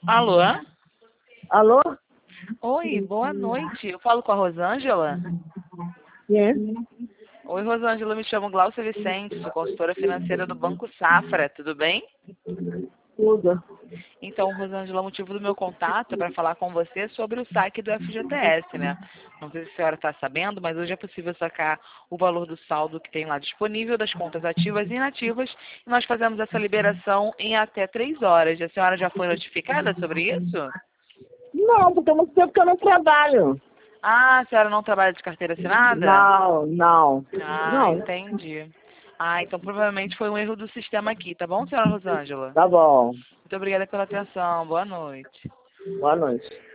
Alô? Alô? Oi, boa noite. Eu falo com a Rosângela? Sim. Oi, Rosângela, eu me chamo Glaucia Vicente, sou consultora financeira do Banco Safra, tudo bem? Tudo. Então, Rosângela, o motivo do meu contato é para falar com você sobre o saque do FGTS, né? Não sei se a senhora está sabendo, mas hoje é possível sacar o valor do saldo que tem lá disponível das contas ativas e inativas e nós fazemos essa liberação em até 3 horas. A senhora já foi notificada sobre isso? Não, porque há muito tempo que eu não trabalho. Ah, a senhora não trabalha de carteira assinada? Não, não. Ah, Não. entendi. Ah, então provavelmente foi um erro do sistema aqui, tá bom, senhora Rosângela? Tá bom. Muito obrigada pela atenção. Boa noite. Boa noite.